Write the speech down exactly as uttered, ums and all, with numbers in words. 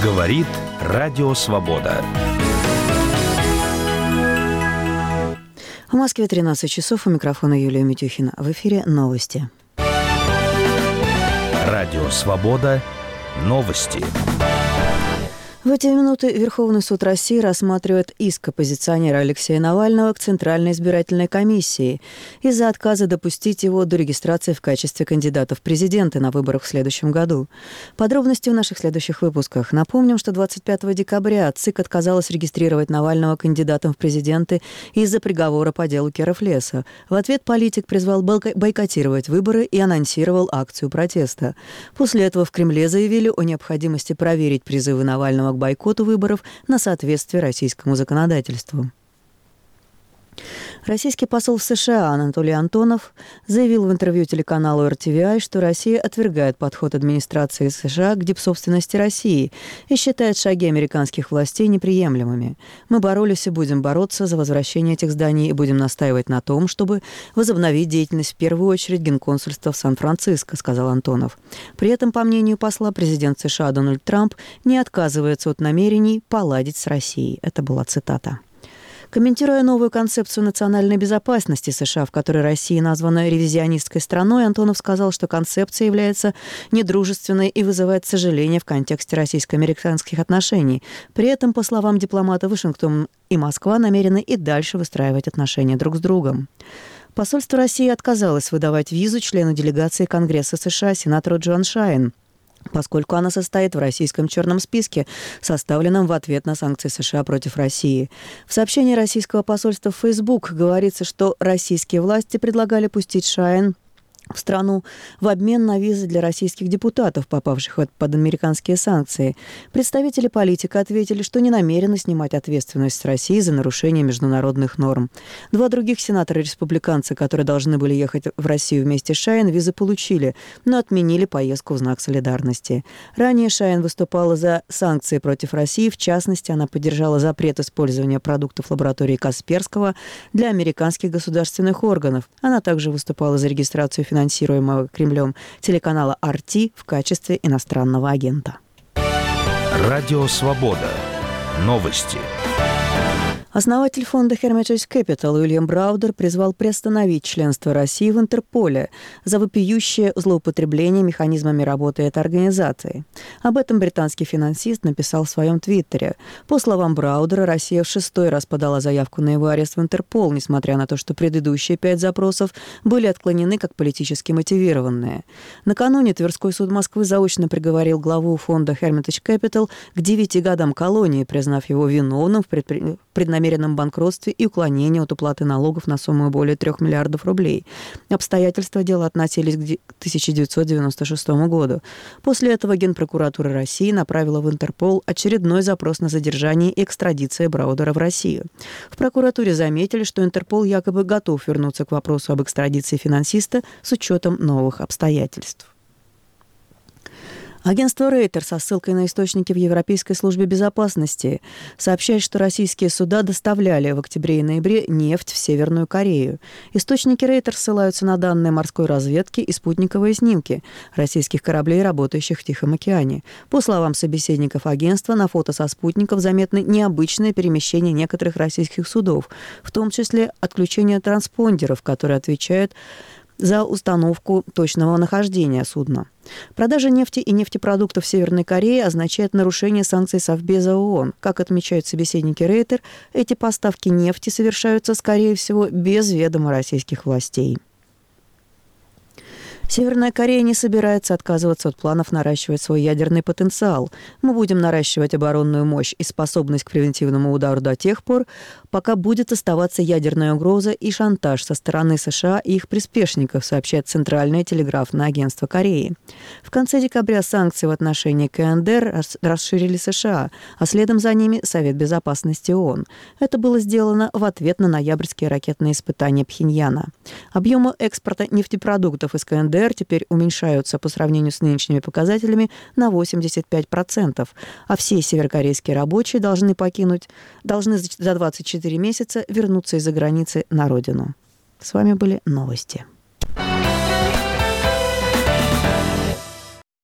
Говорит Радио Свобода. В Москве тринадцать часов, у микрофона Юлия Митюхина. В эфире новости. Радио Свобода. Новости. В эти минуты Верховный суд России рассматривает иск оппозиционера Алексея Навального к Центральной избирательной комиссии из-за отказа допустить его до регистрации в качестве кандидата в президенты на выборах в следующем году. Подробности в наших следующих выпусках. Напомним, что двадцать пятого декабря ЦИК отказалась регистрировать Навального кандидатом в президенты из-за приговора по делу Киров-Леса. В ответ политик призвал бойкотировать выборы и анонсировал акцию протеста. После этого в Кремле заявили о необходимости проверить призывы Навального к бойкоту выборов на соответствие российскому законодательству. Российский посол в США Анатолий Антонов заявил в интервью телеканалу эр ти ви ай, что Россия отвергает подход администрации США к дипсобственности России и считает шаги американских властей неприемлемыми. «Мы боролись и будем бороться за возвращение этих зданий и будем настаивать на том, чтобы возобновить деятельность в первую очередь генконсульства в Сан-Франциско», сказал Антонов. При этом, по мнению посла, президент США Дональд Трамп не отказывается от намерений поладить с Россией. Это была цитата. Комментируя новую концепцию национальной безопасности США, в которой Россия названа ревизионистской страной, Антонов сказал, что концепция является недружественной и вызывает сожаление в контексте российско-американских отношений. При этом, по словам дипломата, Вашингтон и Москва намерены и дальше выстраивать отношения друг с другом. Посольство России отказалось выдавать визу члену делегации Конгресса США сенатору Джоан Шайн, поскольку она состоит в российском черном списке, составленном в ответ на санкции США против России. В сообщении российского посольства в Facebook говорится, что российские власти предлагали пустить Шайн в страну в обмен на визы для российских депутатов, попавших под американские санкции. Представители политика ответили, что не намерены снимать ответственность с России за нарушение международных норм. Два других сенатора-республиканца, которые должны были ехать в Россию вместе с Шайн, визы получили, но отменили поездку в знак солидарности. Ранее Шайн выступала за санкции против России. В частности, она поддержала запрет использования продуктов лаборатории Касперского для американских государственных органов. Она также выступала за регистрацию финансирования финансируемого Кремлем телеканала ар ти в качестве иностранного агента. Радио Свобода. Новости. Основатель фонда Hermitage Capital Уильям Браудер призвал приостановить членство России в Интерполе за вопиющее злоупотребление механизмами работы этой организации. Об этом британский финансист написал в своем твиттере. По словам Браудера, Россия в шестой раз подала заявку на его арест в Интерпол, несмотря на то, что предыдущие пять запросов были отклонены как политически мотивированные. Накануне Тверской суд Москвы заочно приговорил главу фонда Hermitage Capital к девяти годам колонии, признав его виновным в предпри... преднамеренном банкротстве и уклонении от уплаты налогов на сумму более трех миллиардов рублей. Обстоятельства дела относились к тысяча девятьсот девяносто шестому году. После этого Генпрокуратура России направила в Интерпол очередной запрос на задержание и экстрадицию Браудера в Россию. В прокуратуре заметили, что Интерпол якобы готов вернуться к вопросу об экстрадиции финансиста с учетом новых обстоятельств. Агентство Рейтер со ссылкой на источники в Европейской службе безопасности сообщает, что российские суда доставляли в октябре и ноябре нефть в Северную Корею. Источники Рейтер ссылаются на данные морской разведки и спутниковые снимки российских кораблей, работающих в Тихом океане. По словам собеседников агентства, на фото со спутников заметны необычные перемещения некоторых российских судов, в том числе отключение транспондеров, которые отвечают за установку точного нахождения судна. Продажа нефти и нефтепродуктов в Северной Корее означает нарушение санкций Совбеза ООН. Как отмечают собеседники Рейтер, эти поставки нефти совершаются, скорее всего, без ведома российских властей. Северная Корея не собирается отказываться от планов наращивать свой ядерный потенциал. Мы будем наращивать оборонную мощь и способность к превентивному удару до тех пор, пока будет оставаться ядерная угроза и шантаж со стороны США и их приспешников, сообщает Центральное телеграфное агентство Кореи. В конце декабря санкции в отношении КНДР расширили США, а следом за ними Совет безопасности ООН. Это было сделано в ответ на ноябрьские ракетные испытания Пхеньяна. Объемы экспорта нефтепродуктов из КНДР теперь уменьшаются по сравнению с нынешними показателями на восемьдесят пять процентов, а все северокорейские рабочие должны покинуть, должны за двадцать четыре месяца вернуться из-за границы на родину. С вами были новости.